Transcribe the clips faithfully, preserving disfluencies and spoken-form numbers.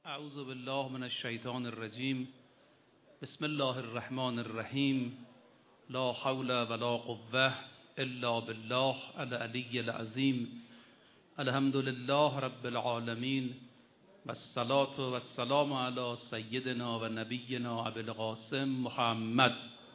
اعوذ بالله من الشیطان الرجیم. بسم الله الرحمن الرحیم. لا حول ولا قوة الا بالله العلی العظیم. الحمد لله رب العالمین والصلاة والسلام علی سیدنا و نبینا ابی القاسم محمد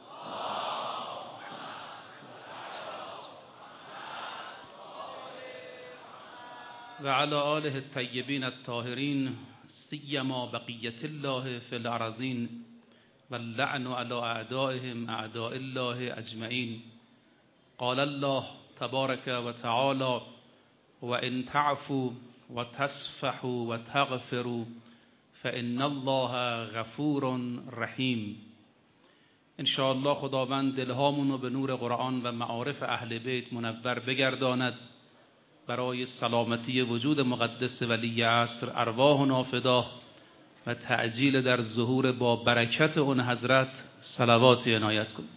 و علی آله الطیبین الطاهرین سیما بقیت الله فی الارضین واللعن علی اعدائهم اعداء الله اجمعین. قال الله تبارک و تعالی و ان تعفوا و تصفحوا و تغفروا فان الله غفور رحیم. انشاءالله خداوند دلهامون رو به نور قرآن و معارف اهل بیت منور بگرداند، برای سلامتی وجود مقدس ولی عصر ارواحنا فدا و تعجیل در ظهور با برکت اون حضرت صلواتی عنایت کن.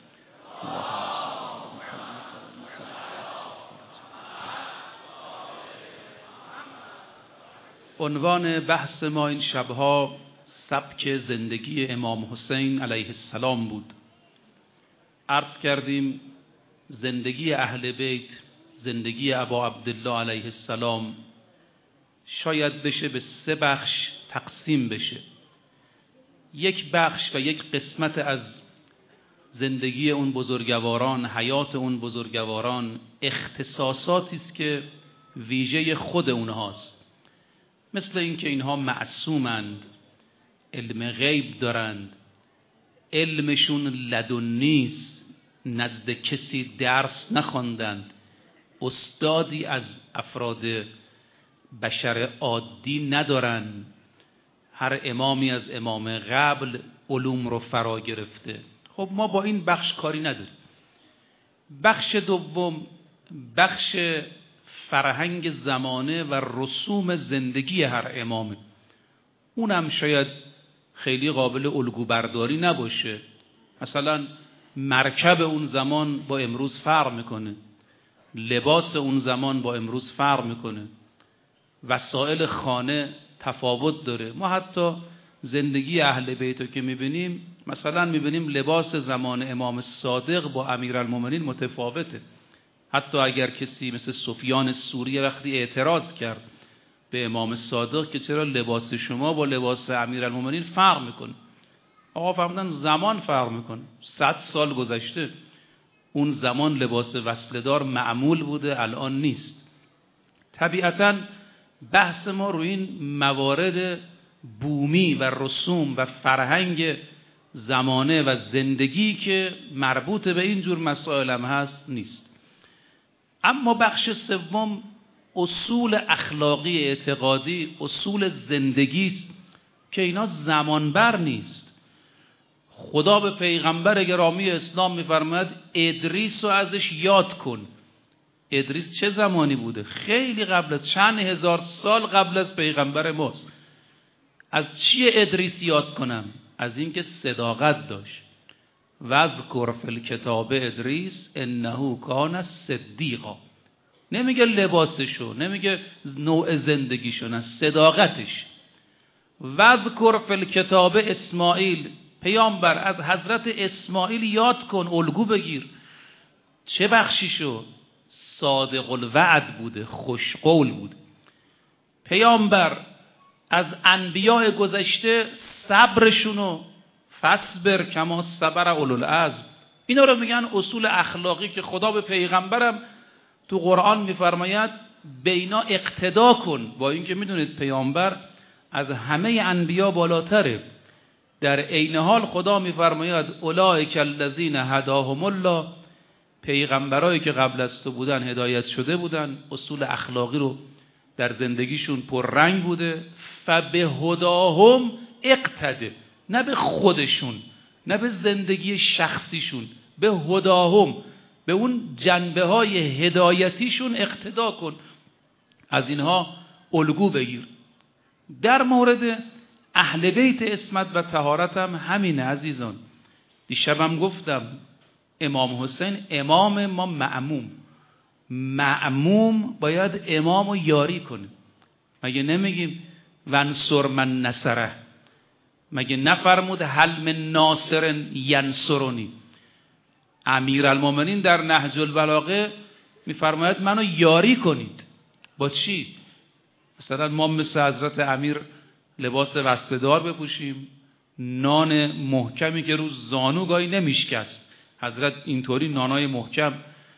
عنوان بحث ما این شبها سبک زندگی امام حسین علیه السلام بود. عرض کردیم زندگی اهل بیت، زندگی ابا عبدالله علیه السلام شاید بشه به سه بخش تقسیم بشه. یک بخش و یک قسمت از زندگی اون بزرگواران، حیات اون بزرگواران، اختصاصاتی است که ویژه خود اونهاست، مثل اینکه اینها معصومند، علم غیب دارند، علمشون لدنی است، نزد کسی درس نخواندند، استادی از افراد بشر عادی ندارن. هر امامی از امام قبل علوم رو فرا گرفته. خب ما با این بخش کاری نداریم. بخش دوم بخش فرهنگ زمانه و رسوم زندگی هر امامه. اونم شاید خیلی قابل الگو برداری نباشه. مثلا مرکب اون زمان با امروز فرق میکنه، لباس اون زمان با امروز فرق میکنه، وسایل خانه تفاوت داره. ما حتی زندگی اهل بیت رو که میبینیم، مثلا میبینیم لباس زمان امام صادق با امیرالمومنین متفاوته. حتی اگر کسی مثل سفیان ثوری وقتی اعتراض کرد به امام صادق که چرا لباس شما با لباس امیرالمومنین فرق میکنه، آقا فرمودن زمان فرق میکنه. صد سال گذشته، اون زمان لباس وصلدار معمول بوده، الان نیست. طبیعتاً بحث ما روی این موارد بومی و رسوم و فرهنگ زمانه و زندگی که مربوط به این جور مسائل هم هست نیست. اما بخش سوم اصول اخلاقی اعتقادی، اصول زندگی است که اینا زمانبر نیست. خدا به پیغمبر گرامی اسلام میفرماید ادریس رو ازش یاد کن. ادریس چه زمانی بوده؟ خیلی قبل از چند هزار سال قبل از پیغمبر ماست. از چیه ادریس یاد کنم؟ از اینکه صداقت داشت. واذکر فی الکتاب ادریس انه کان صدیقا. نمیگه لباسشو، نمیگه نوع زندگیشو، نه، صداقتش. واذکر فی الکتاب اسماعیل. پیامبر از حضرت اسماعیل یاد کن، الگو بگیر. چه بخشیشو؟ صادق الوعد بوده، خوشقول بوده. پیامبر از انبیاء گذشته صبرشونو فصبر کما صبر اولو العزم، اینا رو میگن اصول اخلاقی که خدا به پیغمبرم تو قرآن میفرماید به اینا اقتدا کن. با اینکه میدونید پیامبر از همه انبیا بالاتره. در عین حال خدا میفرماید اولئک الذین هداهم الله. پیغمبرایی که قبل از تو بودن هدایت شده بودن، اصول اخلاقی رو در زندگیشون پررنگ بوده. فبهداهم اقتده، نه به خودشون، نه به زندگی شخصیشون، به هداهم، به اون جنبه های هدایتیشون اقتدا کن، از اینها الگو بگیر. در مورد اهل بیت عصمت و طهارت هم همینه عزیزان. دیشبم گفتم امام حسین امام ما معموم. معموم باید امامو یاری کنه. مگه نمیگیم ونصر من نصره. مگه نفرمود هل من ناصر ینصرنی؟ امیرالمومنین در نهج البلاغه میفرماید منو یاری کنید. با چی؟ مثلا ما مثل حضرت امیر لباس وسطه‌دار بپوشیم، نان محکمی که رو زانو گاهی نمیشکست. حضرت اینطوری نانای محکم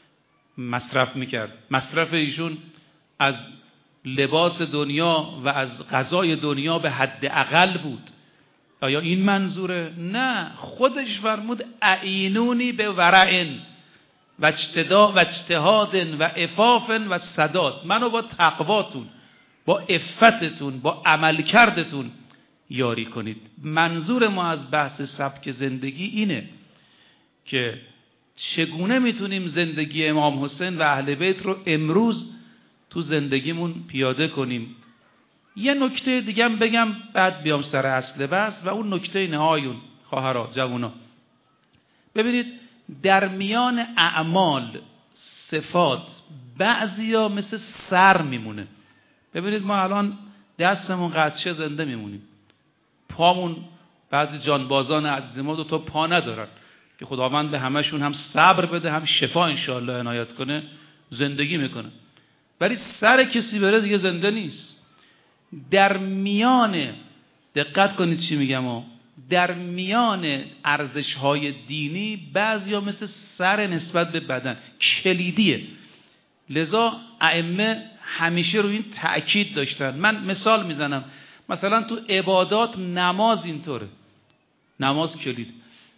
مصرف میکرد. مصرف ایشون از لباس دنیا و از غذای دنیا به حد اقل بود. آیا این منظوره؟ نه، خودش فرمود اعینونی به ورعن و اجتدا و اجتهاد و عفاف و سداد. منو با تقواتون، با عفتتون، با عمل کردتون یاری کنید. منظور ما از بحث سبک زندگی اینه که چگونه میتونیم زندگی امام حسین و اهل بیت رو امروز تو زندگیمون پیاده کنیم. یه نکته دیگه هم بگم بعد بیام سر اصل بحث و اون نکته اینه آیون خواهرها جوونا، ببینید در میان اعمال صفات بعضیا مثل سر میمونه. ببینید ما الان دستمون قدشه زنده میمونیم، پامون بعضی جانبازان عزیز ما دو تا پا ندارن که خداوند به همشون هم صبر بده هم شفا انشاءالله عنایت کنه، زندگی میکنه. ولی سر کسی بره دیگه زنده نیست. در میان دقت کنید چی میگم ها، در میان ارزش‌های دینی بعضیا مثل سر نسبت به بدن کلیدیه. لذا ائمه همیشه روی این تأکید داشتن. من مثال میزنم، مثلا تو عبادات نماز اینطوره، نماز کلید.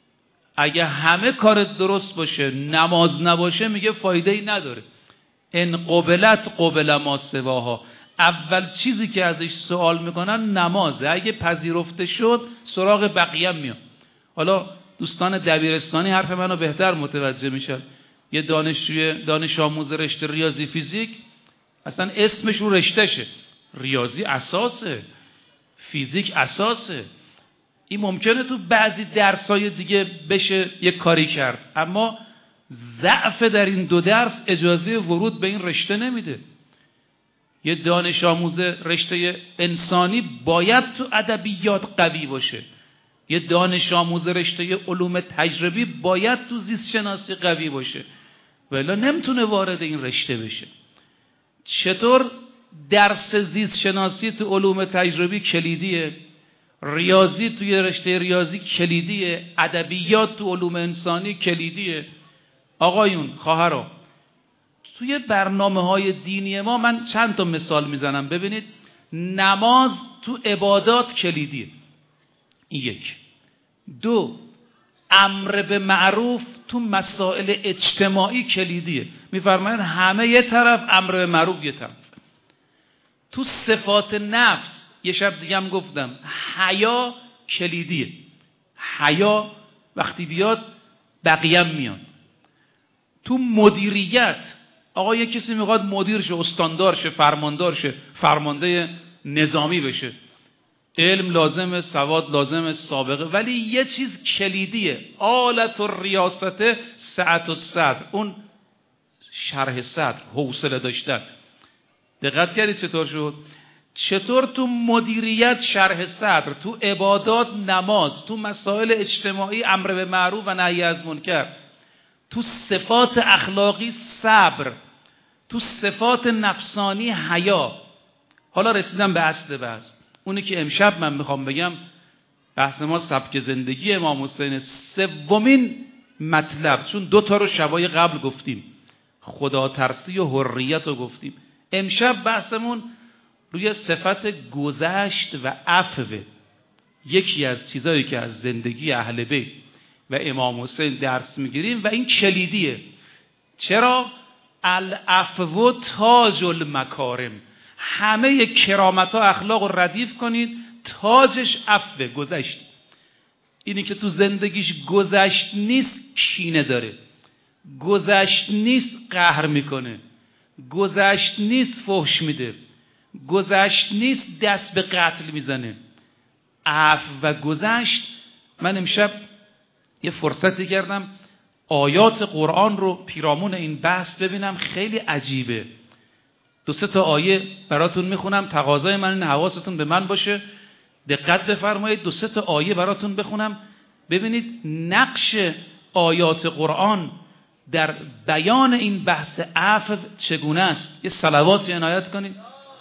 اگه همه کارت درست باشه نماز نباشه میگه فایده ای نداره. ان قبلت قبل ما سواها، اول چیزی که ازش سوال میکنن نمازه، اگه پذیرفته شد سراغ بقیه میان. حالا دوستان دبیرستانی حرف منو بهتر متوجه میشن. یه دانشجوی دانش آموز رشته ریاضی فیزیک اصلا اسمش رو رشتهشه، ریاضی اساسه، فیزیک اساسه. این ممکنه تو بعضی درسای دیگه بشه یک کاری کرد، اما ضعف در این دو درس اجازه ورود به این رشته نمیده. یه دانش آموز رشته انسانی باید تو ادبیات قوی باشه، یه دانش آموز رشته علوم تجربی باید تو زیست شناسی قوی باشه، ولی نمیتونه وارد این رشته بشه. چطور درس زیست شناسی تو علوم تجربی کلیدیه، ریاضی توی رشته ریاضی کلیدیه، ادبیات تو علوم انسانی کلیدیه. آقایون خواهرها، توی برنامه‌های دینی ما من چند تا مثال میزنم. ببینید نماز تو عبادات کلیدیه، این یک. دو، امر به معروف تو مسائل اجتماعی کلیدیه. میفرمایند همه یه طرف، امر به معروف یه طرف. تو صفات نفس یه شب دیگه هم گفتم حیا کلیدیه. حیا وقتی بیاد بقیه میان. تو مدیریت آقا یه کسی میخواد مدیر شه، استاندار شه، فرماندار شه، فرمانده نظامی بشه، علم لازمه، سواد لازمه، سابقه. ولی یه چیز کلیدیه، آلت و ریاست سعت و صدر، اون شرح صدر، حوصله داشتن. دقت کردید چطور شد؟ چطور تو مدیریت شرح صدر، تو عبادات نماز، تو مسائل اجتماعی امر به معروف و نهی از منکر، تو صفات اخلاقی صبر، تو صفات نفسانی حیا. حالا رسیدم به اصل بحث، اونی که امشب من میخوام بگم. بحث ما سبک زندگی امام حسین، سومین مطلب، چون دو تا رو شبای قبل گفتیم، خدا ترسی و حریت رو گفتیم. امشب بحثمون روی صفت گذشت و عفو. یکی از چیزایی که از زندگی اهل بیت و امام حسین درس میگیریم و این کلیدیه. چرا؟ العفو تاج المکارم. همه کرامت ها اخلاق رو ردیف کنید، تاجش عفو، گذشت. اینی که تو زندگیش گذشت نیست کینه داره، گذشت نیست قهر میکنه، گذشت نیست فحش میده، گذشت نیست دست به قتل میزنه. عفو و گذشت. من امشب یه فرصتی کردم آیات قرآن رو پیرامون این بحث ببینم، خیلی عجیبه. دو سه تا آیه براتون میخونم، تقاضای من این حواستون به من باشه، دقت بفرمایید. دو سه تا آیه براتون بخونم ببینید نقش آیات قرآن در بیان این بحث عفو چگونه است. یه صلواتی عنایت کنید.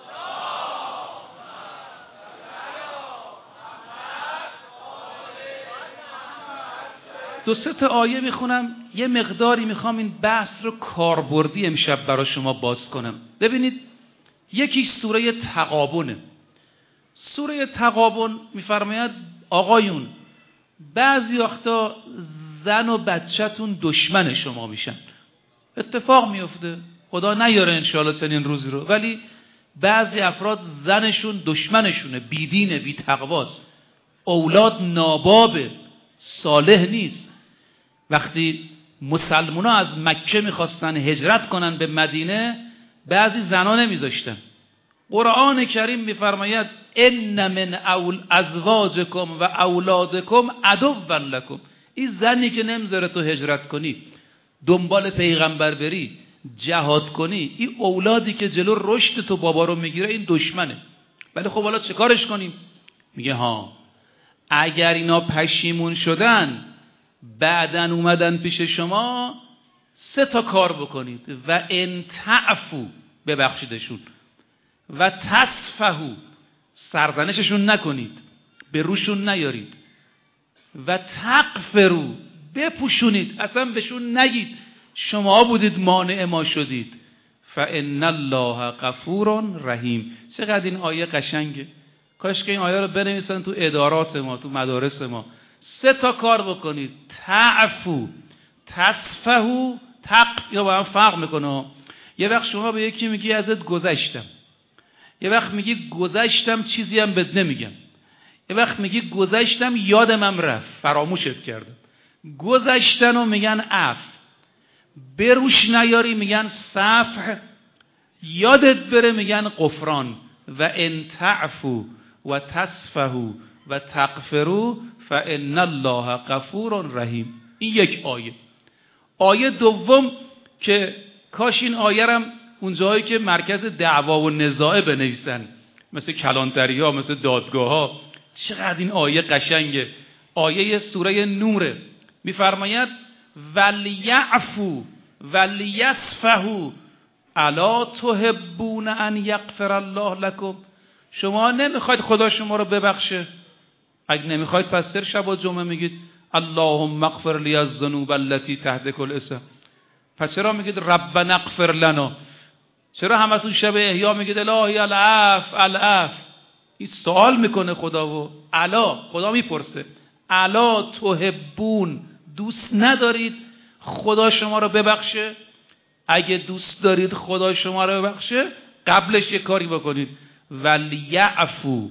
دو سه تا آیه میخونم، یه مقداری میخوام این بحث رو کاربردی امشب برای شما باز کنم. ببینید یکی سوره تغابنه. سوره تغابن میفرماید آقایون بعضی وقتا زن و بچه‌تون دشمن شما میشن. اتفاق میفته، خدا نیاره انشاءالله چنین روزی رو، ولی بعضی افراد زنشون دشمنشونه، بیدینه، بی تقواست، اولاد نابابه، صالح نیست. وقتی مسلمان ها از مکه میخواستن هجرت کنن به مدینه، بعضی زنا نمیذاشتن. قرآن کریم میفرماید ان من اول ازواجکم و اولادکم عدوا لکم. این زنی که نمیذاره تو هجرت کنی، دنبال پیغمبر بری، جهاد کنی، این اولادی که جلو رشد تو بابا رو میگیره، این دشمنه. ولی خب حالا چه کارش کنیم؟ میگه ها اگر اینا پشیمون شدن بعدن اومدن پیش شما، سه تا کار بکنید. و ان تعفو، ببخشیدشون، و تصفحوا، سرزنششون نکنید، به روشون نیارید، و تغفروا، بپوشونید، اصلا بهشون نگید شما بودید مانع ما شدید. فان الله غفور رحیم. چقدر این آیه قشنگه. کاش که این آیه رو بنویسن تو ادارات ما، تو مدارس ما. سه تا کار بکنید: تعفو، تصفحوا، تق یا با هم فرق میکنه. یه وقت شما به یکی میگی ازت گذشتم، یه وقت میگی گذشتم چیزی هم بد نمیگم، یه وقت میگی گذشتم یادمم رفت فراموشت کردم. گذشتن رو میگن عفو، بروش نیاری میگن صفح، یادت بره میگن غفران. و ان تعفو و تصفحوا و تغفروا فان الله غفور رحیم. این یک آیه. آیه دوم که کاش این آیه رم اونجایی که مرکز دعوا و نزاع بنویسن، مثل کلانتری ها، مثل دادگاه ها. چقدر این آیه قشنگه. آیه سوره نوره. میفرماید ولیعفو ولیصفحوا الا تحبون ان یغفر الله لكم. شما نمیخواید خدا شما رو ببخشه؟ اگه نمیخواید پس سر شب و جمعه میگید اللهم اغفر لی الذنوب التي تحت كل اسم. پس چرا میگید ربنا اغفر لنا؟ چرا همتون شب احیا میگید الهی العفو العفو؟ این سوال میکنه خدا و الا خدا میپرسه الا تحبون، دوست ندارید خدا شما رو ببخشه؟ اگه دوست دارید خدا شما رو ببخشه، قبلش یه کاری بکنید: ولیعفو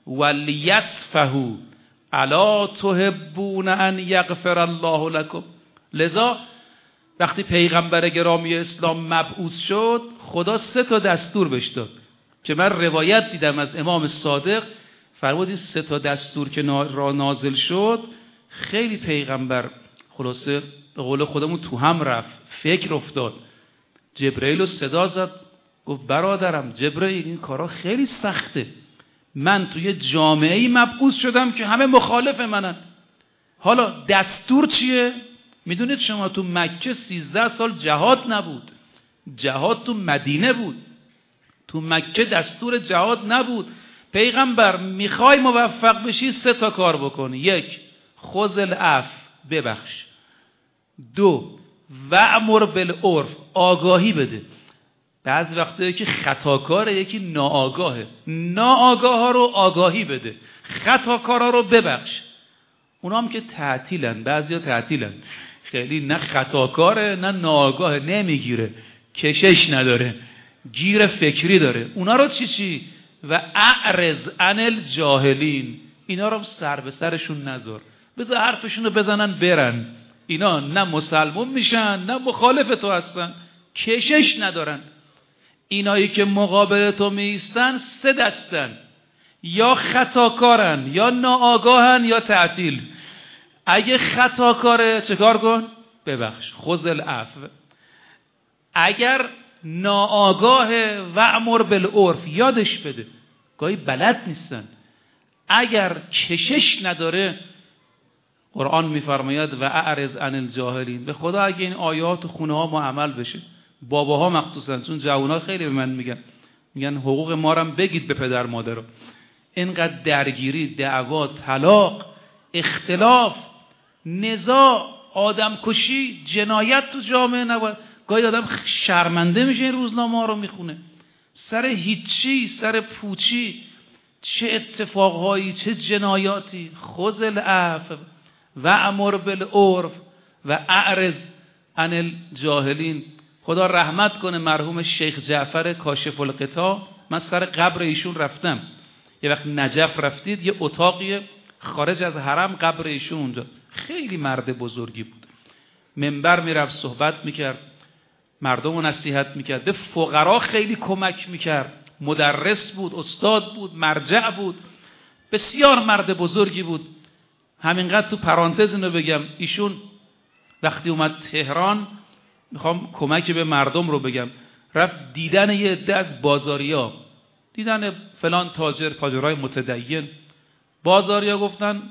ولیصفحوا الا تحبون ان یغفر الله لكم. لذا وقتی پیغمبر گرامی اسلام مبعوث شد، خدا سه تا دستور بهش داد که من روایت دیدم از امام صادق. فرمودید سه تا دستور که را نازل شد، خیلی پیغمبر خلاصه به قول خودمون تو هم رفت، فکر افتاد. جبرئیل رو صدا زد، گفت برادرم جبرئیل این کارا خیلی سخته، من توی جامعه‌ای مبعوث شدم که همه مخالف منن. حالا دستور چیه؟ میدونید شما تو مکه سیزده سال جهاد نبود، جهاد تو مدینه بود. تو مکه دستور جهاد نبود. پیغمبر میخوای موفق بشی سه تا کار بکنی: یک، خذ العفو، ببخش. دو، وامر بالعرف، آگاهی بده. بعضی وقتا یکی خطاکاره، یکی ناآگاهه. ناآگاه ها رو آگاهی بده، خطاکارا رو ببخش. اونا هم که تعطیلن، بعضیا تعطیلن، خیلی نه خطاکاره نه ناآگاه، نمیگیره، کشش نداره، گیر فکری داره. اونا رو چی چی؟ و اعرض عن الجاهلین، اینا رو سر به سرشون نذار، بذار حرفشون رو بزنن برن. اینا نه مسلمون میشن نه مخالف تو هستن، کشش ندارن. اینایی که مقابل تو میستن سه دستن: یا خطاکارن، یا ناآگاهن، یا تعطیل. اگه خطاکاره چه کار کن؟ ببخش، خذ العفو. اگر ناآگاه وأمر بالعرف، یادش بده. گاهی بلد نیستن. اگر کشش نداره، قرآن میفرماید و اعرض عن الجاهلین. به خدا اگه این آیات خونه ها ما عمل بشه، باباها مخصوصا، چون جوونا خیلی به من میگن میگن حقوق ما رو بگید به پدر مادر. اینقدر درگیری، دعوا، طلاق، اختلاف، نزاع، آدم کشی، جنایت تو جامعه نباید. گاهی آدم شرمنده میشه این روزنامه ها رو میخونه، سر هیچی، سر پوچی، چه اتفاقهایی، چه جنایاتی. خذ العفو و امر بالعرف و اعرض عن الجاهلین. خدا رحمت کنه مرحوم شیخ جعفر کاشف الغطا. من سر قبر ایشون رفتم، یه وقت نجف رفتید، یه اتاقی خارج از حرم قبر ایشون اونجا. خیلی مرد بزرگی بود، منبر میرفت صحبت میکرد، مردم رو نصیحت میکرد، به فقرا خیلی کمک میکرد، مدرس بود، استاد بود، مرجع بود، بسیار مرد بزرگی بود. همینقدر تو پرانتز اینو بگم، ایشون وقتی اومد تهران، میخوام کمک به مردم رو بگم، رفت دیدن یه عده از بازاریا، دیدن فلان تاجر، تاجرای متدین. بازاریا گفتن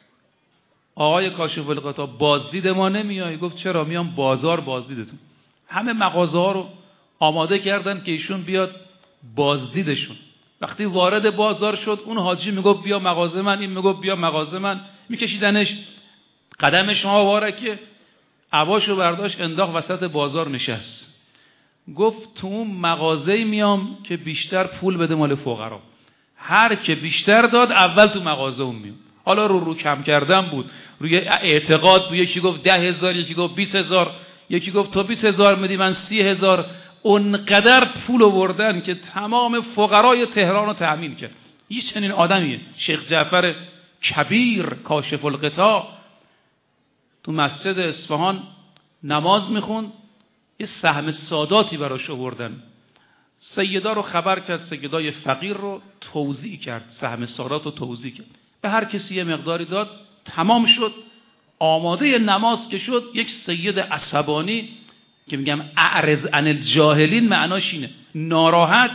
آقای کاشف الغطا بازدید ما نمیای؟ گفت چرا؟ میام بازار بازدیدتون. همه مغازه ها رو آماده کردن که ایشون بیاد بازدیدشون. وقتی وارد بازار شد، اون حاجی میگفت بیا مغازه من، این میگفت بیا مغازه من، میکشیدنش، قدمش مبارکه، عباشو برداشت انداخت وسط بازار نشست. گفت تو اون مغازه میام که بیشتر پول بده مال فقرا، هر که بیشتر داد اول تو مغازه اون میام. حالا رو رو کم کردن بود، روی اعتقاد بود. یکی گفت ده هزار، یکی گفت بیس هزار، یکی گفت تو بیس هزار میدی من سی هزار. اونقدر پول آوردن که تمام فقرای تهران رو تأمین کرد. یه چنین آدمیه شیخ جعفر کبیر کاشف الغطا. تو مسجد اصفهان نماز میخوند، یه سهم ساداتی براش آوردن. سیدا رو خبر کرد، سیدای فقیر رو توزیع کرد، سهم سادات رو توزیع کرد، به هر کسی یه مقداری داد. تمام شد، آماده نماز که شد، یک سید عصبانی که میگم اعرض عن الجاهلین معناش اینه، ناراحت،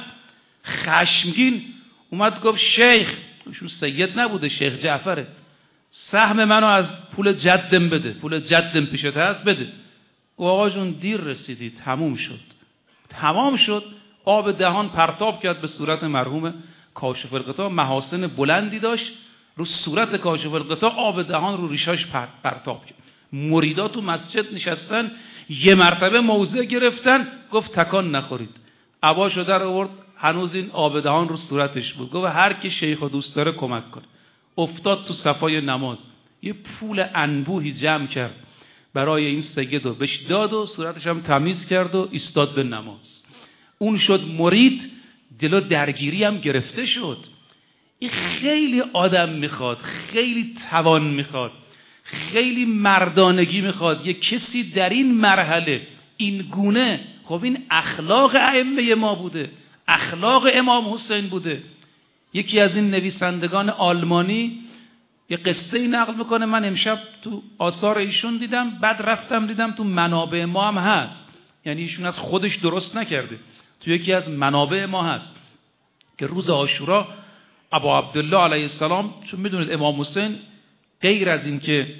خشمگین، اومد گفت شیخ، ایشون سید نبوده، شیخ جعفره، سهم منو از پول جدم بده، پول جدم پیشت هست بده. آقا جون دیر رسیدی، تموم شد. تمام شد. آب دهان پرتاب کرد به صورت مرحوم کاشف الغطا. محاسن بلندی داشت، رو صورت کاشف الغطا آب دهان رو ریشاش پرتاب کرد. مریدا تو مسجد نشستن، یه مرتبه موضع گرفتن، گفت تکان نخورید. عباشو در آورد، هنوز این آب دهان رو صورتش بود. گفت هر کی شیخ و دوست داره کمک کنه. افتاد تو صفای نماز، یه پول انبوهی جمع کرد برای این سید و بهش داد و صورتش هم تمیز کرد و ایستاد به نماز. اون شد مرید، دل درگیری هم گرفته شد. این خیلی آدم میخواد، خیلی توان میخواد، خیلی مردانگی میخواد. یه کسی در این مرحله این گونه، خب این اخلاق ائمه ما بوده، اخلاق امام حسین بوده. یکی از این نویسندگان آلمانی یه قصه ای نقل میکنه، من امشب تو آثار ایشون دیدم، بعد رفتم دیدم تو منابع ما هم هست، یعنی ایشون از خودش درست نکرده، تو یکی از منابع ما هست که روز عاشورا ابا عبدالله علیه السلام، چون میدونید امام حسین غیر از این که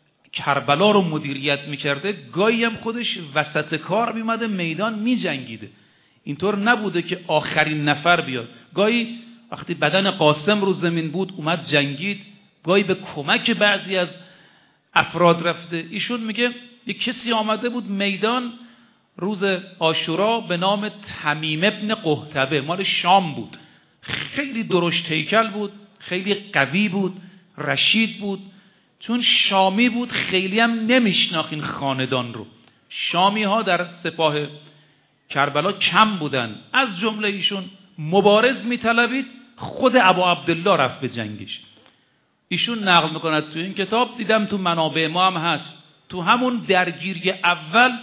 کربلا رو مدیریت میکرده، گاهی هم خودش وسط کار میمده میدان میجنگیده. اینطور نبوده که آخرین نفر بیاد. گاهی وقتی بدن قاسم رو زمین بود اومد جنگید، گاهی به کمک بعضی از افراد رفته. ایشون میگه یک کسی آمده بود میدان روز عاشورا به نام تمیم ابن قحطبه، مال شام بود، خیلی درشت هیکل بود، خیلی قوی بود، رشید بود. چون شامی بود خیلی هم نمیشناخت این خاندان رو. شامی ها در سپاه کربلا کم بودن، از جمله ایشون مبارز میطلبید، خود ابا عبدالله رفت به جنگش. ایشون نقل میکند تو این کتاب، دیدم تو منابع ما هم هست، تو همون درگیری اول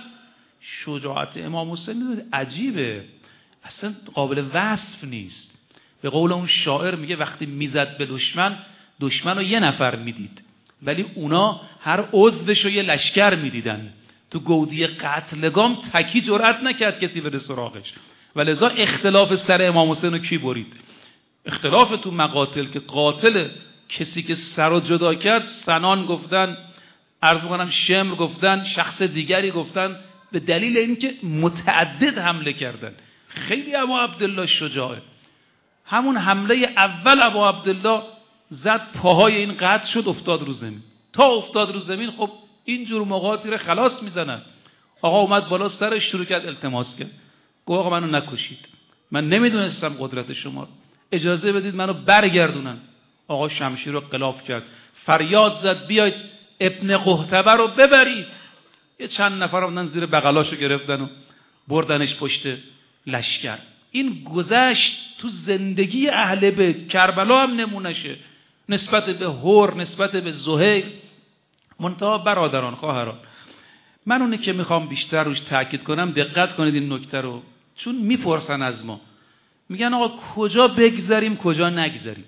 شجاعت امام حسین عجیبه، اصلا قابل وصف نیست. به قول اون شاعر میگه وقتی میزد به دشمن، دشمن رو یه نفر میدید، ولی اونا هر عضوش رو یه لشکر میدیدن. تو گودی قتلگام تکی جرأت نکرد کسی بره سراغش. ولذا اختلاف سر امام حسین رو کی برید؟ اختلاف تو مقاتل که قاتل کسی که سر رو جدا کرد، سنان گفتن، عرض می‌کنم شمر گفتن، شخص دیگری گفتن، به دلیل اینکه متعدد حمله کردن. خیلی ابا عبدالله شجاعه. همون حمله اول ابا عبدالله زد پاهای این قطع شد، افتاد رو زمین. تا افتاد رو زمین خب اینجور موقعاتی رو خلاص میزنن. آقا اومد بالا سرش شروع کرد التماس کرد، گفت آقا منو نکشید، من نمیدونستم قدرت شما، اجازه بدید منو برگردونن. آقا شمشیر رو غلاف کرد، فریاد زد بیاید ابن قحطبه رو ببرید. یه چند نفر اومدن زیر بغلاشو گرفتن و بردنش پشت لشکر. این گذشت تو زندگی اهل بیت. کربلا هم نمونشه نسبت به هور، نسبت به زهیر. منتها برادران، خواهران، من اونه که میخوام بیشتر روش تاکید کنم، دقت کنید این نکته رو، چون میپرسن از ما، میگن آقا کجا بگذاریم کجا نگذاریم.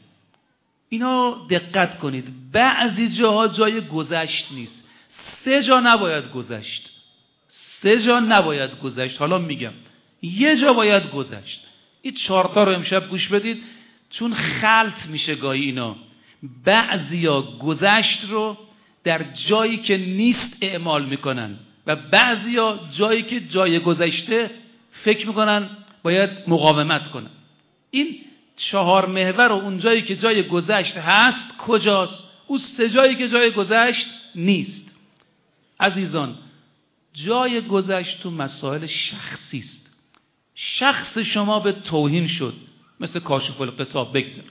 اینا دقت کنید، بعضی جاها جای گذشت نیست. سه جا نباید گذشت، سه جا نباید گذشت. حالا میگم یه جا باید گذشت. این چهارتا رو امشب گوش بدید، چون خلط میشه گاهی اینا. بعضیا گذشت رو در جایی که نیست اعمال میکنن و بعضیا جایی که جای گذشته فکر میکنن باید مقاومت کنن. این چهار محور و اون جایی که جای گذشت هست کجاست؟ اون سه جایی که جای گذشت نیست. عزیزان، جای گذشت تو مسائل شخصی است. شخص شما به توهین شد، مثل کاشف الغطا بگذار.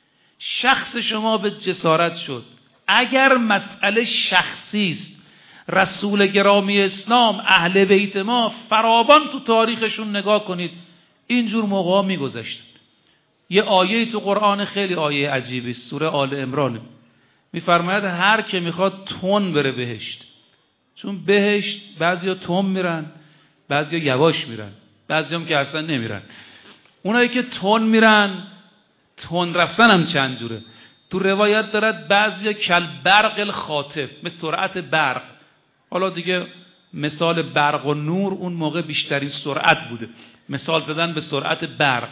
شخص شما به جسارت شد. اگر مسئله شخصی است، رسول گرامی اسلام، اهل بیت ما فراوان تو تاریخشون نگاه کنید، اینجور موقعا میگذشتن. یه آیه تو قرآن خیلی آیه عجیبی، سوره آل عمران، میفرماید هر که میخواد تون بره بهشت. چون بهشت بعضیا تون میرن، بعضیا یواش میرن، بعضی هم که اصلا نمیرن. اونایی که تون میرن، تون رفتن هم چند جوره. تو روایت دارد بعضیا کل برق الخاطف، مثل سرعت برق. حالا دیگه مثال برق و نور اون موقع بیشترین سرعت بوده، مثال زدن به سرعت برق.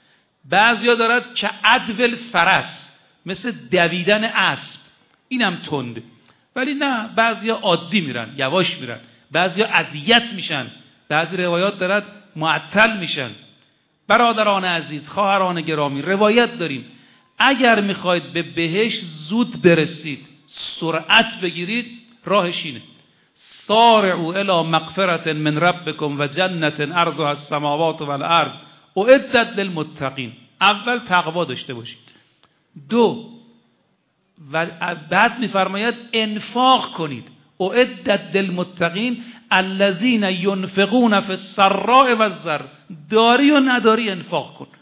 بعضیا دارد که عدول فرس، مثل دویدن اسب، اینم تنده. ولی نه، بعضیا عادی میرن، یواش میرن. بعضیا اذیت میشن، بعضی روایات دارد معطل میشن. برادران عزیز، خواهران گرامی، روایت داریم اگر میخواید به بهشت زود برسید، سرعت بگیرید، راهش اینه: سارعوا الی مغفرة من ربکم و جنة عرضها السماوات والارض اعدت للمتقین. اول تقوا داشته باشید. دو، و بعد میفرماید انفاق کنید. اعدت للمتقین الذین ينفقون فی السراء والضراء. داری و نداری انفاق کن.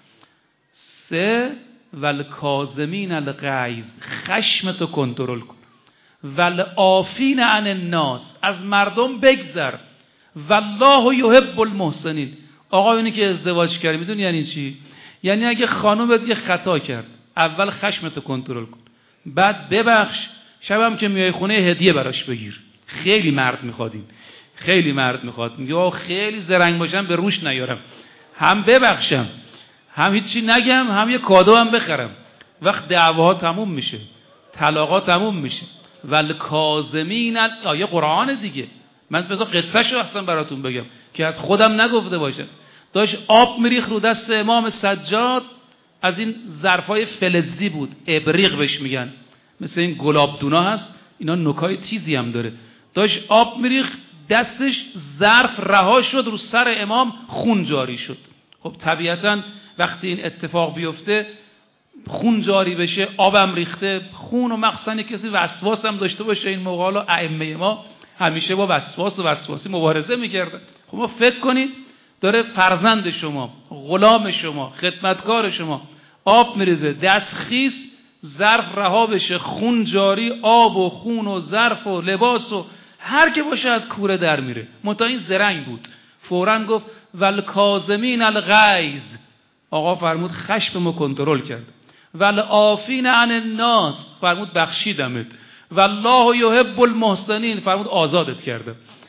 سه، والکاظمین الغیظ، خشمتو کنترل کن. والعافین عن الناس، از مردم بگذر. والله یحب المحسنین. آقا اینی که ازدواج کردی میدونی یعنی چی؟ یعنی اگه خانومت یه خطا کرد، اول خشمتو کنترل کن، بعد ببخش، شبم که میای خونه هدیه براش بگیر. خیلی مرد میخوادین، خیلی مرد میخواد، میگه خیلی زرنگ باشم به روش نیارم، هم ببخشم، هم هیچی نگم، هم یه کادو هم بخرم. وقت دعواها تموم میشه، طلاقا تموم میشه. والکاظمین، آیه قرآن دیگه. من بذار قصهشو اصلا براتون بگم که از خودم نگفته باشه. داشت آب میریخ رو دست امام سجاد، از این ظرفای فلزی بود، ابریق بهش میگن، مثل این گلابدونا هست، اینا نوکای تیزی هم داره. داشت آب میریخ، دستش ظرف رها شد، رو سر امام خون جاری شد. خب طبیعتا وقتی این اتفاق بیفته، خون جاری بشه، آبم ریخته، خون و مخزن کسی وسواس هم داشته باشه، این موقع حالا ائمه ما همیشه با وسواس و وسواسی مبارزه میکردن. خب ما فکر کنید داره فرزند شما، غلام شما، خدمتکار شما آب میریزه، دست خیس، ظرف رها بشه، خون جاری، آب و خون و ظرف و لباس و هر که باشه از کوره در میره. منتها این زرنگ بود، فوراً گفت والکاظمین الغیظ. آقا فرمود خشممو کنترل کرد. والعافین عن الناس، فرمود بخشیدمت. والله یحب المحسنین، فرمود آزادت کردم.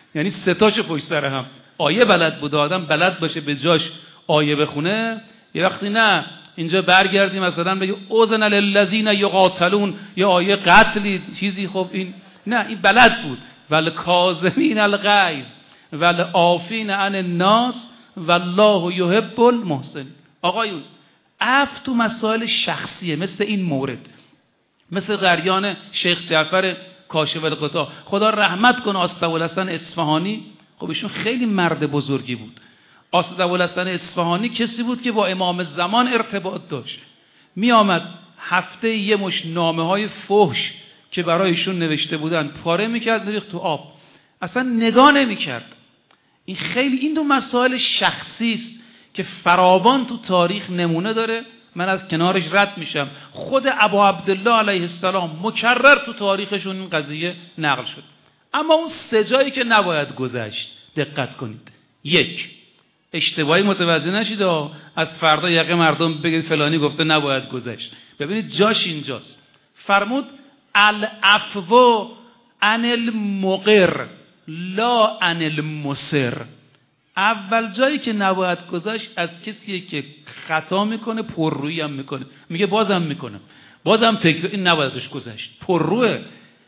یعنی سه تاشو پشت سر هم. آیه بلد بود، آدم بلد باشه به جاش آیه بخونه. یه وقتی نه اینجا برگردیم مثلا بگه اوزن للذین یقاتلون، یه آیه قتلی چیزی، خب این نه، این بلد بود. ول کاظمین الغیظ ول عافین عن الناس والله یحب المحسنین. آقایون عفو تو مسائل شخصیه، مثل این مورد، مثل قریان شیخ جعفر کاشف الغطا، خدا رحمت کنه، آصف‌الحسن اصفهانی. خب ایشون خیلی مرد بزرگی بود. آصف‌الحسن اصفهانی کسی بود که با امام زمان ارتباط داشت. می آمد هفته یه مش نامه های فحش که برایشون نوشته بودن پاره میکرد میریخت تو آب، اصلا نگاه نمیکرد. این خیلی این دو مسائل شخصی است که فراوان تو تاریخ نمونه داره. من از کنارش رد میشم. خود ابا عبدالله علیه السلام مکرر تو تاریخشون این قضیه نقل شد. اما اون سه جایی که نباید گذشت دقت کنید. یک، اشتباهی متوجه نشید از فردا یقه مردم بگید فلانی گفته نباید گذشت. ببینید جاش اینجاست. فرمود العفو عن المقر لا عن المصر. اول جایی که نباید گذشت از کسی که خطا میکنه پررویی هم میکنه، میگه بازم میکنم، بازم تکرار، این نبایدش گذشت، پرروه.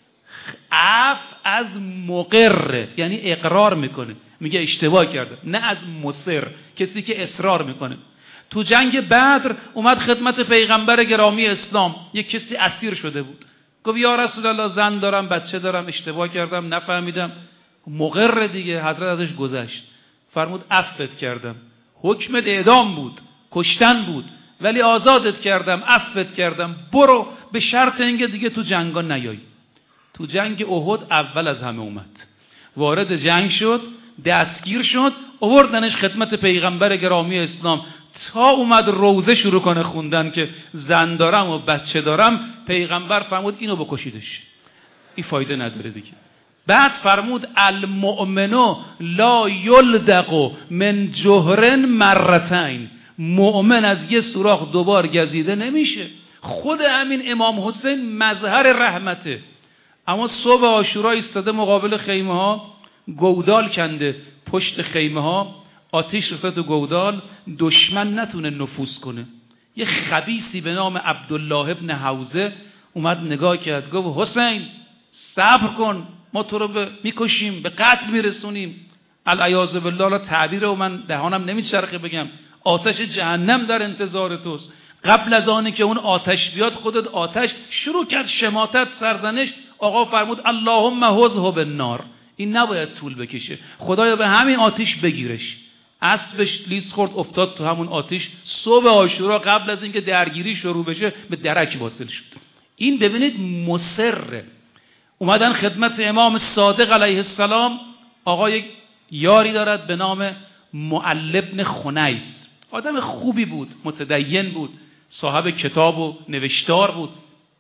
عف از مقر یعنی اقرار میکنه، میگه اشتباه کرده، نه از مصر کسی که اصرار میکنه. تو جنگ بدر اومد خدمت پیغمبر گرامی اسلام، یک کسی اسیر شده بود، گفت یا رسول الله زن دارم بچه دارم اشتباه کردم نفهمیدم. مقر دیگه، حضرت ازش گذشت، فرمود عفوت کردم، حکمت اعدام بود، کشتن بود، ولی آزادت کردم، عفوت کردم، برو، به شرط اینکه دیگه تو جنگا نیایی. تو جنگ احد اول از همه اومد، وارد جنگ شد، دستگیر شد، آوردنش خدمت پیغمبر گرامی اسلام. تا اومد روزه شروع کنه خوندن که زن دارم و بچه دارم، پیغمبر فرمود اینو بکشیدش، این فایده نداره دیگه. بعد فرمود المؤمنو لا یلدغ من جهر مرتین، مؤمن از یه سوراخ دوبار گزیده نمیشه. خود همین امام حسین مظهر رحمته، اما صبح عاشورا ایستاده مقابل خیمه ها، گودال کنده پشت خیمه ها، آتیش رفته تو گودال، دشمن نتونه نفوذ کنه. یه خبیثی به نام عبدالله ابن حوزه اومد نگاه کرد، گفت حسین صبر کن، ما تو رو به میکشیم، به قتل میرسونیم. العیاذ بالله، تعبیر و من دهانم نمیچرخه بگم، آتش جهنم در انتظار توست. قبل از آنی که اون آتش بیاد خودت آتش شروع کرد شماتت، سرزنش. آقا فرمود اللهم حوزه بالنار، این نباید طول بکشه، خدایا به همین آتش بگیرش. اسبش لیز خورد افتاد تو همون آتش. صبح عاشورا قبل از اینکه درگیری شروع بشه به درک واصل شد. این ببینید مصر. اومدن خدمت امام صادق علیه السلام. آقا یک یاری دارد به نام معل بن خنیس، آدم خوبی بود، متدین بود، صاحب کتاب و نوشتار بود.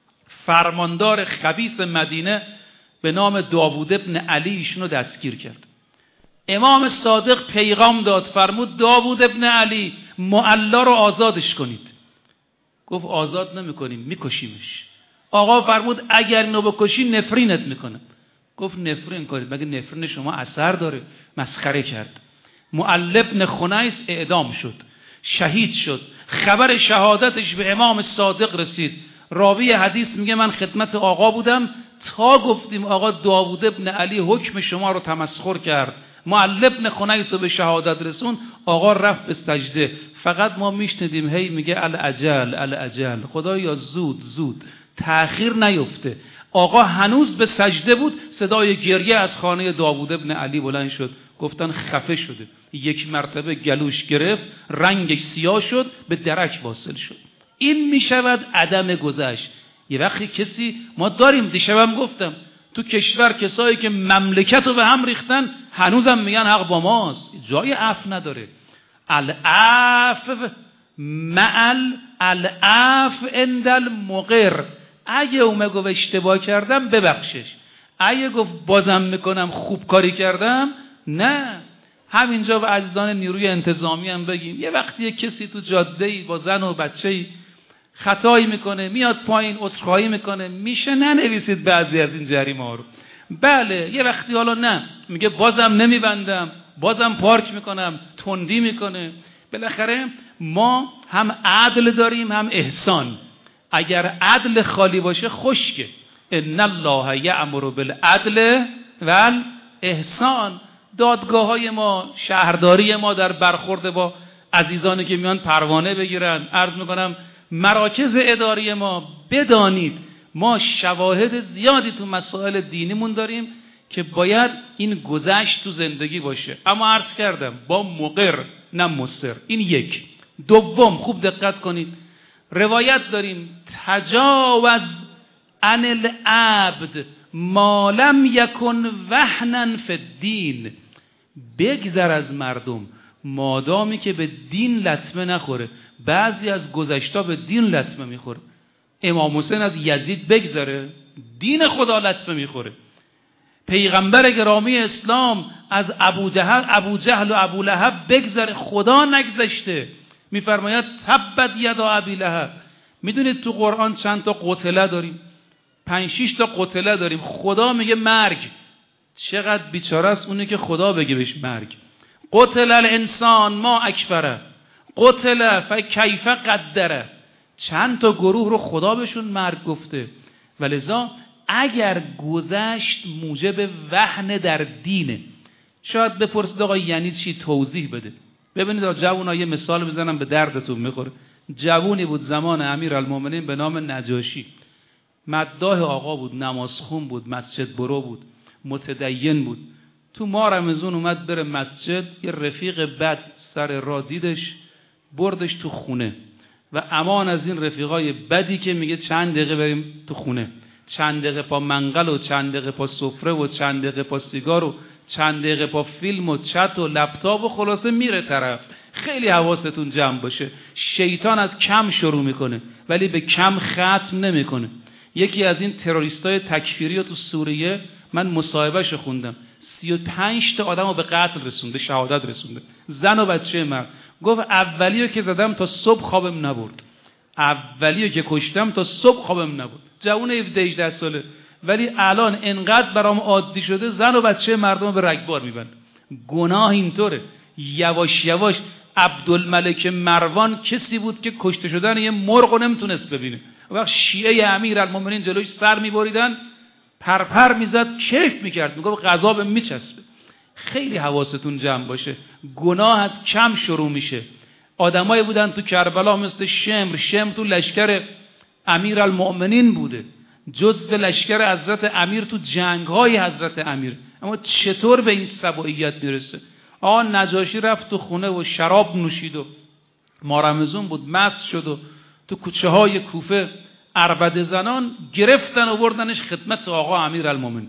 فرماندار خبیث مدینه به نام داوود ابن علی ایشونو دستگیر کرد. امام صادق پیغام داد، فرمود داوود ابن علی معلا رو آزادش کنید. گفت آزاد نمی کنیم، میکشیمش. آقا فرمود اگر اینو بکشی نفرینت میکنم. گفت نفرین کنید، مگه نفرین شما اثر داره؟ مسخره کرد. معل ابن خنیس اعدام شد، شهید شد. خبر شهادتش به امام صادق رسید. راوی حدیث میگه من خدمت آقا بودم تا گفتیم آقا داوود ابن علی حکم شما رو تمسخر کرد، معل ابن خنیس رو به شهادت رسون. آقا رفت به سجده. فقط ما میشنیدیم هی میگه العجل العجل، خدایا زود زود، تأخیر نیفته. آقا هنوز به سجده بود، صدای گریه از خانه داوود ابن علی بلند شد. گفتن خفه شده. یک مرتبه گلوش گرفت، رنگش سیاه شد، به درک واصل شد. این میشود عدم گذشت. یه وقتی کسی، ما داریم، دیشبم گفتم تو کشور کسایی که مملکت رو به هم ریختن هنوزم میگن حق با ماست، جای عفو نداره. العفو معل العفو عند المقر. اگه اومه گفت اشتباه کردم ببخشش، اگه گفت بازم میکنم خوب کاری کردم، نه. همینجا به عزیزان نیروی انتظامی هم بگیم، یه وقتی یه کسی تو جاده‌ای با زن و بچه‌ای خطایی میکنه، میاد پایین عذرخواهی میکنه، میشه ننویسید بعضی از این جریمه ها رو. بله یه وقتی حالا نه میگه بازم نمیبندم، بازم پارک میکنم، تندی میکنه. بالاخره ما هم عدل داریم هم احسان. اگر عدل خالی باشه خشکه. ان الله یأمر بالعدل و احسان. دادگاه های ما، شهرداری ما در برخورد با عزیزانی که میان پروانه بگیرن، عرض میکنم مراکز اداری ما، بدانید ما شواهد زیادی تو مسائل دینیمون داریم که باید این گذشت تو زندگی باشه، اما عرض کردم با مقر نه مصر. این یک. دوم خوب دقت کنید، روایت داریم تجاوز عن العبد ما لم یکن وهنا فی الدین. بگذر از مردم مادامی که به دین لطمه نخوره. بعضی از گذشتا به دین لطمه میخوره. امام حسین از یزید بگذره، دین خدا لطمه میخوره. پیغمبر گرامی اسلام از ابو جهل ابو جهل و ابو لهب بگذره، خدا نگذشته. میفرماید تبت یدا ابی لهب. میدونید تو قرآن چند تا قتله داریم؟ پنج شش تا قتله داریم. خدا میگه مرگ. چقدر بیچاره است اونی که خدا بگه بهش مرگ. قتل الانسان ما اکفره، قتل فکیف قدره. چند تا گروه رو خدا بهشون مرگ گفته. ولذا اگر گذشت موجب وهن در دینه، شاید بپرسید آقا یعنی چی، توضیح بده. ببینید آقا جوونا یه مثال بزنم به دردتون میخوره. جوونی بود زمان امیرالمومنین به نام نجاشی، مداح آقا بود، نمازخون بود، مسجد برو بود، متدین بود. تو ماه رمضان اومد بره مسجد، یه رفیق بد سر راه دیدش، بردش تو خونه. و امان از این رفیقای بدی که میگه چند دقیقه بریم تو خونه، چند دقیقه پا منقل و چند دقیقه پا سفره و چند دقیقه پا سیگار و چند دقیقه پا فیلم و چت و لپتاپ و خلاصه میره طرف. خیلی حواستون جمع باشه. شیطان از کم شروع میکنه ولی به کم ختم نمیکنه. یکی از این تروریستای تکفیری رو تو سوریه من مصاحبهشو خوندم، سی و پنج تا آدم رو به قتل رسونده، شهادت رسونده، زن و بچه مرد. گفت اولیو که زدم تا صبح خوابم نبرد، اولیو که کشتم تا صبح خوابم نبرد. جوون هفده هجده ساله، ولی الان انقدر برام عادی شده زن و بچه مردم به رگبار میبند. گناه اینطوره. یواش یواش عبدالملک مروان کسی بود که کشته شدن یه مرغ رو نمیتونست ببینه. وقت شیعه امیرالمومنین جلوش سر میبریدن، پرپر میزد، کیف میکرد، میگفت غذا به میچسبه. خیلی حواستون جمع باشه. گناه از کم شروع میشه. آدمایی بودن تو کربلا مثل شمر. شمر تو لشکر امیرالمؤمنین بوده، جزو لشکر حضرت امیر تو جنگ‌های حضرت امیر. اما چطور به این سبوعیت میرسه؟ آقا نجاشی رفت تو خونه و شراب نوشید و ما رمضان بود، مست شد و تو کوچه های کوفه عربده زنان گرفتن و بردنش خدمت آقا امیرالمومنین.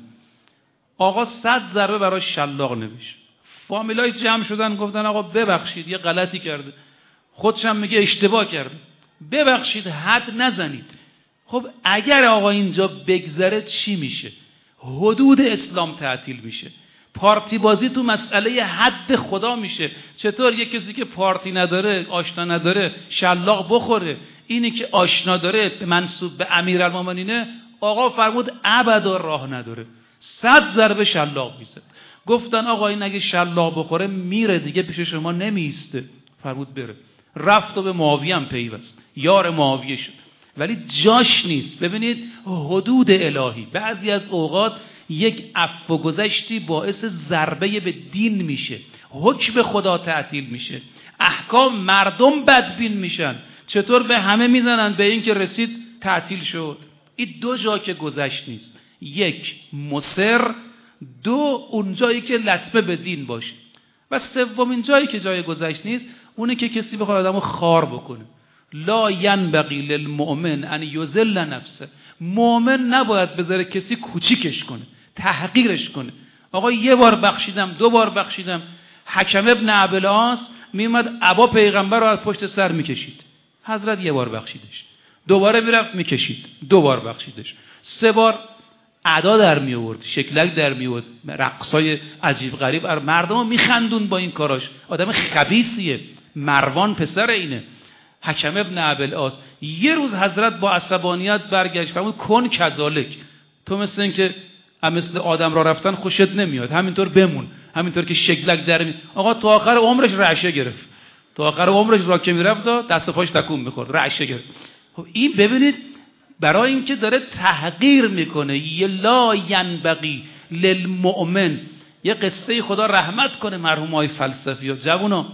آقا صد ضربه برای شلاق نوشت. فامیلای جمع شدن گفتن آقا ببخشید یه غلطی کرده، خودشم میگه اشتباه کرده، ببخشید حد نزنید. خب اگر آقا اینجا بگذره چی میشه؟ حدود اسلام تعطیل میشه. پارتی بازی تو مسئله حد خدا میشه. چطور یک کسی که پارتی نداره، آشنا نداره، شلاق بخوره؟ اینی که آشنا داره، منسوب به امیرالمومنینه، آقا فرمود ابدا راه نداره، صد ضربه شلاق میزد. گفتن آقا این اگه شلاق بخوره میره دیگه، پیش شما نمیسته. فرمود بره. رفت و به معاویه هم پیوست، یار معاویه شد، ولی جاش نیست. ببینید حدود الهی بعضی از اوقات یک عفو گذشتی باعث ضربه به دین میشه، حکم خدا تعطیل میشه، احکام مردم بدبین میشن. چطور به همه میزنن به این که رسید تعطیل شد؟ این دو جا که گذشت نیست، یک مصر، دو اون جایی که لطمه به دین باشه، و سومین جایی که جای گذشت نیست اونه که کسی بخواد آدمو خار بکنه. لا ینبغی للمؤمن ان یذل نفسه. مؤمن نباید بذاره کسی کوچیکش کنه، تحقیرش کنه. آقا یه بار بخشیدم، دو بار بخشیدم. حکم ابن ابوالعاص میومد عبا پیغمبر رو از پشت سر میکشید، حضرت یه بار بخشیدش، دوباره میرفت میکشید، دو بار بخشیدش، سه بار ادا در می آورد، شکلک در می آورد، رقصای عجیب غریب، مردمو میخندون با این کاراش. آدم خبیثیه. مروان پسر اینه، حکم ابن ابوالعاص. یه روز حضرت با عصبانیت برگشت فرمود کن کذالک، تو مثل این که هم مثل آدم را رفتن خوشت نمیاد، همینطور بمون، همینطور که شکلک در می. آقا تا آخر عمرش رعشه گرفت، تا آخر عمرش را که میرفت دست و پاش تکون میخورد، رعشه گرفت. خب این ببینید برای اینکه داره تحقیر میکنه، لا ینبغی للمؤمن. یه قصه خدا رحمت کنه مرحوم آقای فلسفی ها. جوونا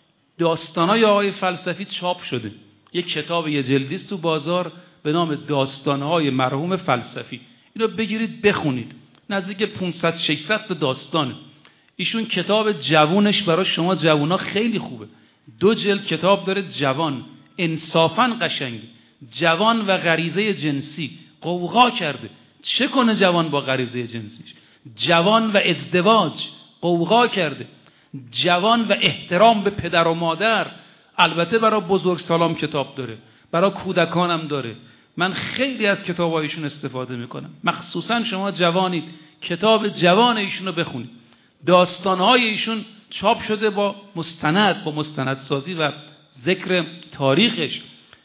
داستانای آقای فلسفی چاپ شده، یه کتاب یه جلدی است تو بازار به نام داستانهای مرحوم فلسفی. اینو بگیرید بخونید، نزدیک پانصد ششصد تا داستانه. ایشون کتاب جوونش برای شما جوونا خیلی خوبه، دو جلد کتاب داره جوان، انصافاً قشنگه. جوان و غریزه جنسی قوقا کرده، چه کنه جوان با غریزه جنسیش؟ جوان و ازدواج قوقا کرده. جوان و احترام به پدر و مادر، البته برای بزرگسالام کتاب داره، برای کودکانم داره. من خیلی از کتابایشون استفاده میکنم، مخصوصا شما جوانید کتاب جوان ایشون رو بخونید. داستانهای ایشون چاپ شده با مستند، با مستندسازی و ذکر تاریخش.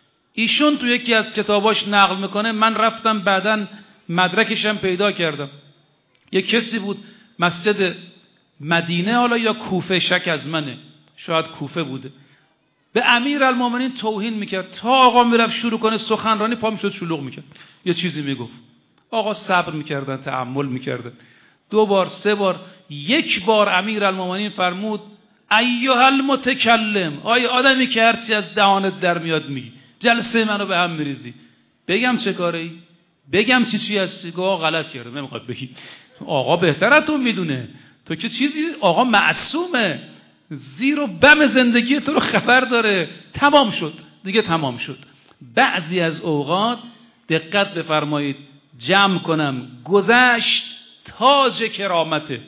ایشون تو یکی از کتاباش نقل میکنه، من رفتم بعدن مدرکشم پیدا کردم. یک کسی بود مسجد مدینه، حالا یا کوفه، شک از منه، شاید کوفه بوده، به امیرالمومنین توهین میکرد. تا آقا میرفت شروع کنه سخنرانی پا میشد شلوغ میکرد، یه چیزی میگفت. آقا صبر میکردن، تأمل میکردن. دو بار سه بار، یک بار امیرالمومنین فرمود ایها المتکلم، آی آدمی که هرچی از دهانت در میاد میگی، جلسه منو به هم میریزی. بگم چه کاری؟ بگم چی چی هستی؟ آقا غلط کردم، نمیخواد بگی. آقا بهترتون میدونه، تو که چیزی، آقا معصومه، زیر و بم زندگی تو رو خبر داره. تمام شد دیگه، تمام شد. بعضی از اوقات دقت بفرمایید، جمع کنم، گذشت تاج کرامته،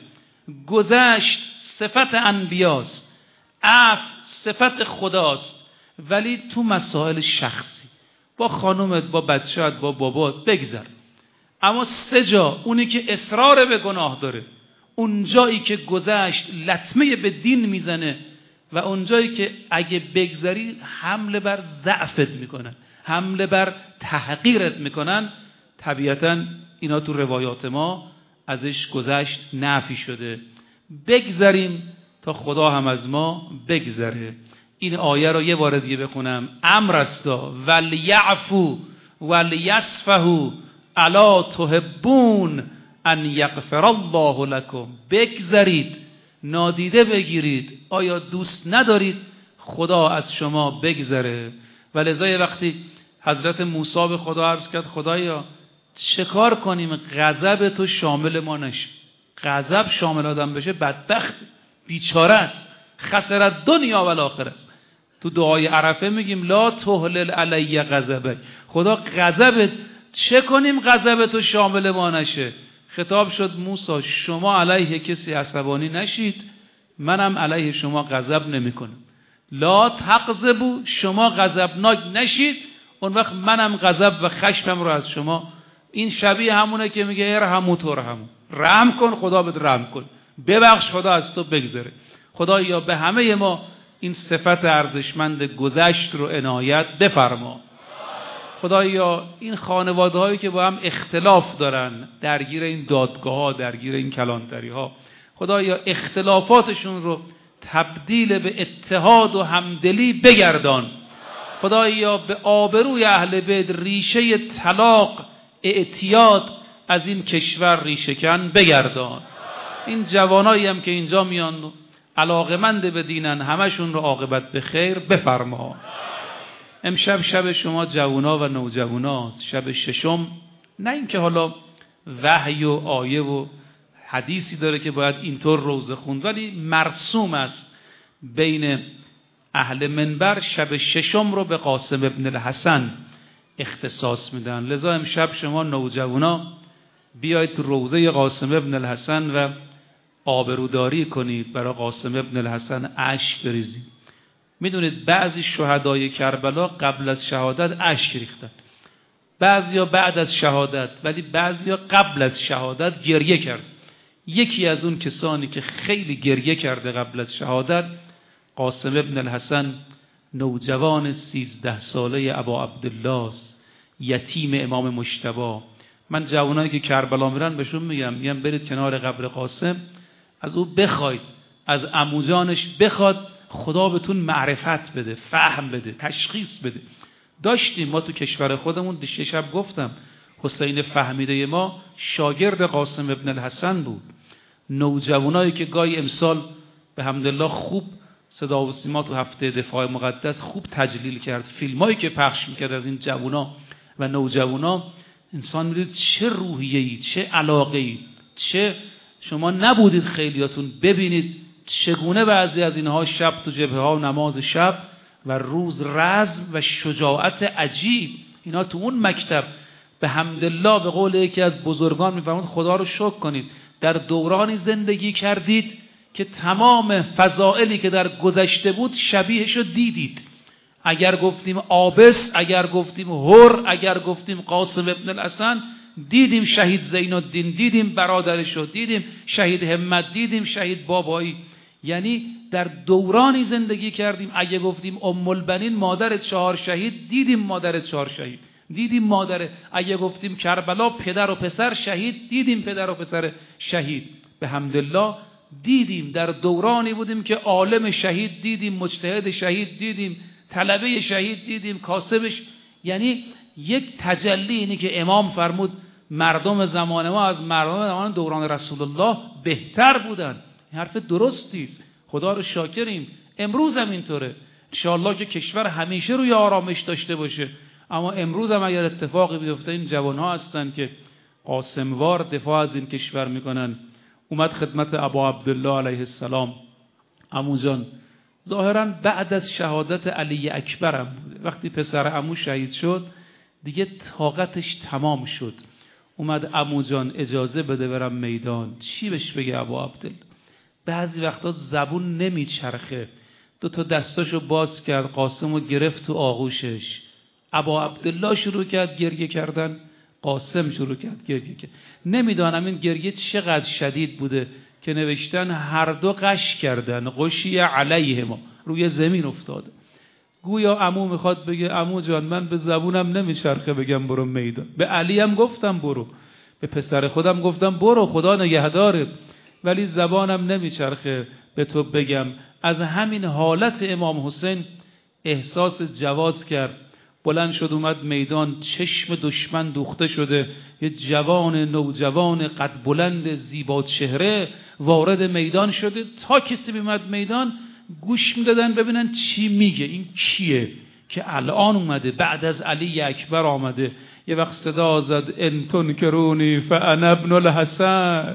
گذشت صفت انبیاست، عفو صفت خداست، ولی تو مسائل شخصی با خانومت، با بچه‌ت، با بابات بگذر. اما سه جا، اونی که اصرار به گناه داره، اون جایی که گذشت لطمه به دین میزنه، و اون جایی که اگه بگذری حمله بر ضعفت میکنن، حمله بر تحقیرت میکنن، طبیعتاً اینا تو روایات ما ازش گذشت نفی شده. بگذریم تا خدا هم از ما بگذره. این آیه رو یه بار دیگه بخونم، امر استا ولیعفو ولیصفحوا الا تحبون ان یغفر الله لکم. بگذرید، نادیده بگیرید، آیا دوست ندارید خدا از شما بگذره؟ ولذا وقتی حضرت موسی به خدا عرض کرد خدایا چه کار کنیم غضب تو شامل ما نشه؟ غضب شامل آدم بشه بدبخت، بیچاره است، خسرت دنیا و آخرت است. تو دعای عرفه میگیم لا تهلل علی غضبک، خدا غضبت، چه کنیم غضب تو شامل ما نشه؟ خطاب شد موسی شما علیه کسی عصبانی نشید، منم علیه شما غضب نمیکنم. لا تغضبوا، شما غضبناک نشید، اون وقت منم غضب و خشمم رو از شما. این شبیه همونه که میگه ارحموا ترحموا، رحم کن خدا بهت رحم کن، ببخش خدا از تو بگذره. خدایا به همه ما این صفت ارزشمند گذشت رو عنایت بفرما. خدایا این خانواده هایی که با هم اختلاف دارن، درگیر این دادگاه ها، درگیر این کلانتری ها، خدایا اختلافاتشون رو تبدیل به اتحاد و همدلی بگردان. خدایا به آبروی اهل بیت ریشه طلاق، اعتیاد از این کشور ریشه کن بگردان. این جوانایی هم که اینجا میان علاقمند به دینن، همشون رو عاقبت به خیر بفرما. امشب شب شما جوانا و نوجواناست، شب ششم. نه اینکه حالا وحی و آیه و حدیثی داره که باید اینطور روزه خوند، ولی مرسوم است بین اهل منبر شب ششم رو به قاسم ابن الحسن اختصاص میدن. لذا امشب شما نوجوانا بیایید روزه قاسم ابن الحسن و آبروداری کنید، برای قاسم ابن الحسن اشک بریزید. میدونید بعضی شهدای کربلا قبل از شهادت اشک ریختن، بعضیا بعد از شهادت، ولی بعضیا قبل از شهادت گریه کرد. یکی از اون کسانی که خیلی گریه کرده قبل از شهادت قاسم ابن الحسن، نوجوان سیزده ساله ابا عبدالله است، یتیم امام مجتبی. من جوانایی که کربلا میرن بهشون میگم میگم برید کنار قبر قاسم، از او بخواید، از عموجانش بخواد خدا بهتون معرفت بده، فهم بده، تشخیص بده. داشتیم ما تو کشور خودمون، دیشه شب گفتم حسین فهمیده ما شاگرد قاسم ابن الحسن بود. نوجوانایی که گاهی امسال به حمدالله خوب صدا و سیما تو هفته دفاع مقدس خوب تجلیل کرد، فیلمایی که پخش میکرد از این جوانا و نوجوانا، انسان میدید چه روحیه‌ای، چه علاقه‌ای، چه شما نبودید خیلیاتون ببینید چگونه بعضی از اینها شب تو جبهه ها نماز شب و روز رزم و شجاعت عجیب. اینا تو اون مکتب به حمدالله به قول یکی از بزرگان میفرمود خدا رو شکر کنید در دورانی زندگی کردید که تمام فضائلی که در گذشته بود شبیهش رو دیدید. اگر گفتیم آبس، اگر گفتیم هر، اگر گفتیم قاسم ابن الحسن، دیدیم شهید زین الدین، دیدیم برادرش رو، دیدیم شهید همت، دیدیم شهید بابایی. یعنی در دورانی زندگی کردیم. اگه گفتیم ام البنین مادر چهار شهید، دیدیم مادر چهار شهید، دیدیم مادر. اگه گفتیم کربلا پدر و پسر شهید، دیدیم پدر و پسر شهید. به حمدالله دیدیم در دورانی بودیم که عالم شهید دیدیم، مجتهد شهید دیدیم، طلبه شهید دیدیم، کاسبش. یعنی یک تجلی اینی که امام فرمود مردم زمان ما از مردم زمان دوران رسول الله بهتر بودن. این حرف درستی است، خدا رو شاکریم. امروز هم اینطوره، انشاءالله که کشور همیشه روی آرامش داشته باشه. اما امروز هم اگر اتفاقی بیفته این جوانها هستن که قاسموار دفاع از این کشور میکنن. اومد خدمت ابا عبدالله علیه السلام، عمو جان ظاهرا بعد از شهادت علی اکبرم بوده، وقتی پسر عمو شهید شد دیگه طاقتش تمام شد. اومد عمو جان اجازه بده برم میدان. چی بهش بگه ابا عبدالله؟ بعضی وقتا زبون نمیچرخه. دو تا دستاشو باز کرد، قاسمو گرفت تو آغوشش. ابا عبدالله شروع کرد گریه کردن، قاسم شروع کرد گریه کرد. نمیدانم این گریه چقدر شدید بوده که نوشتن هر دو قش کردن، غشی علیه ما، روی زمین افتاده. گویا عمو میخواد بگه عمو جان من به زبونم نمیچرخه بگم برو میدان. به علی هم گفتم برو، به پسر خودم گفتم برو خدا نگهدارت، ولی زبانم نمیچرخه به تو بگم. از همین حالت امام حسین احساس جواز کرد، بلند شد اومد میدان. چشم دشمن دوخته شده، یه جوان نوجوان قد بلند زیبا چهره وارد میدان شده. تا کسی بیمد میدان گوش میدادن ببینن چی میگه، این کیه که الان اومده بعد از علی اکبر آمده. یه وقت صدا زد ان تنکرونی فانا ابن الحسن.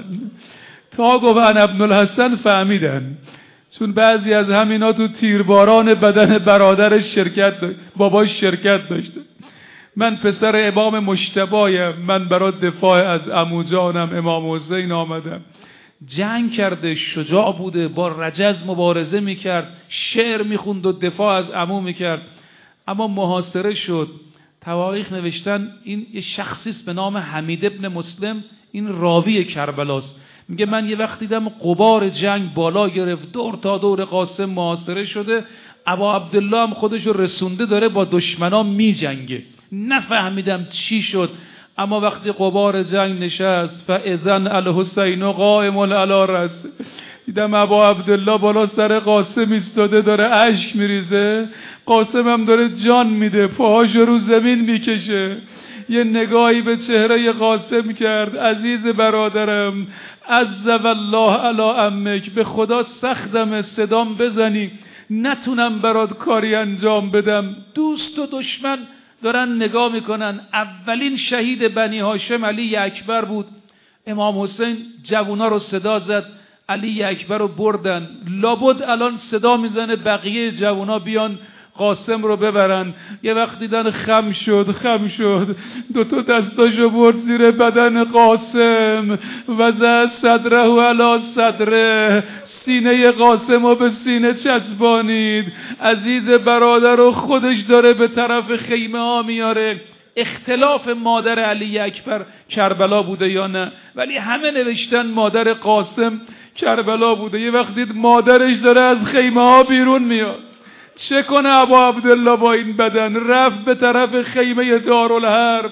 تا گفت انا ابن الحسن فهمیدن، چون بعضی از همینا تو تیرباران بدن برادرش شرکت داشت، باباش شرکت داشته. من پسر امام مجتبایم، من برای دفاع از عمو جانم امام حسین آمدم. جنگ کرده، شجاع بوده، با رجز مبارزه میکرد، شعر میخوند و دفاع از عمو میکرد. اما محاصره شد. تواریخ نوشتن این یه شخصیست به نام حمید ابن مسلم، این راوی کربلاست. میگه من یه وقت دیدم غبار جنگ بالا گرفت، دور تا دور قاسم محاصره شده، ابا عبدالله هم خودشو رسونده داره با دشمنا میجنگه. نفهمیدم چی شد، اما وقتی غبار جنگ نشست فاذن الحسین قائم علی رأس، دیدم ابا عبدالله بالا سر قاسم ایستاده داره اشک میریزه، قاسم هم داره جان میده، پاهاشو رو زمین میکشه. یه نگاهی به چهره قاسم کرد، عزیز برادرم عز والله علی عمک، به خدا سختم صدام بزنی نتونم برات کاری انجام بدم. دوست و دشمن دارن نگاه میکنن. اولین شهید بنی هاشم علی اکبر بود. امام حسین جوونا رو صدا زد، علی اکبر رو بردن. لابد الان صدا میزنه بقیه جوونا بیان قاسم رو ببرن. یه وقت دیدن خم شد خم شد دو تا دستاشو برد زیر بدن قاسم، وضع صدره علی صدره، سینه قاسم رو به سینه چسبانید. عزیز برادر رو خودش داره به طرف خیمه ها میاره. اختلاف مادر علی اکبر کربلا بوده یا نه، ولی همه نوشتن مادر قاسم کربلا بوده. یه وقت دید مادرش داره از خیمه ها بیرون میاد. چه کنه ابا عبدالله با این بدن؟ رفت به طرف خیمه دارالحرب،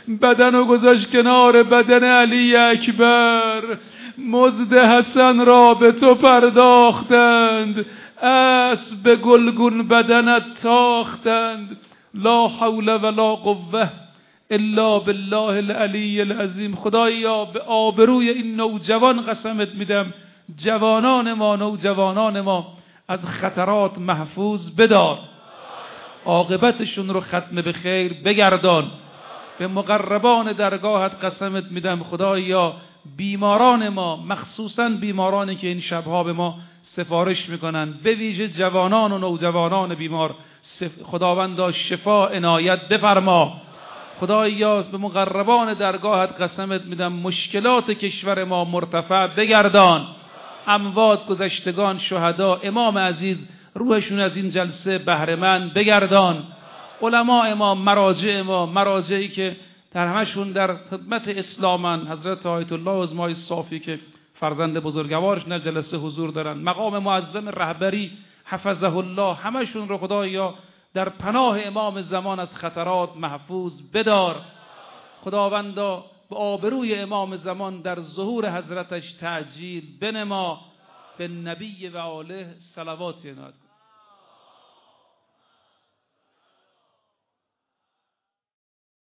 بدن و گذاشت کنار بدن علی اکبر. مزد حسن را به تو پرداختند، اسب گلگون بدنت تاختند. لا حول ولا قوه الا بالله العلی العظیم. خدایا به آبروی این نوجوان قسمت میدم، جوانان ما، نوجوانان ما از خطرات محفوظ بدار، عاقبتشون رو ختم به خیر بگردان. به مقربان درگاهت قسمت میدم خدایا بیماران ما، مخصوصا بیمارانی که این شبها به ما سفارش میکنن، به ویژه جوانان و نوجوانان بیمار، خداوندا شفا عنایت بفرما. خدایا به مقربان درگاهت قسمت میدم مشکلات کشور ما مرتفع بگردان. اموات، گذشتگان، شهدا، امام عزیز روحشون از این جلسه بهره مند بگردان. علماء ما، مراجع ما، مراجعی که در همشون در خدمت اسلامن، حضرت آیت الله عظمای صافی که فرزند بزرگوارش در جلسه حضور دارن، مقام معظم رهبری حفظه الله، همشون رو خدایا در پناه امام زمان از خطرات محفوظ بدار. خداوندا به آبروی امام زمان در ظهور حضرتش تعجیل بنما. به نبی و آله صلوات عنایت.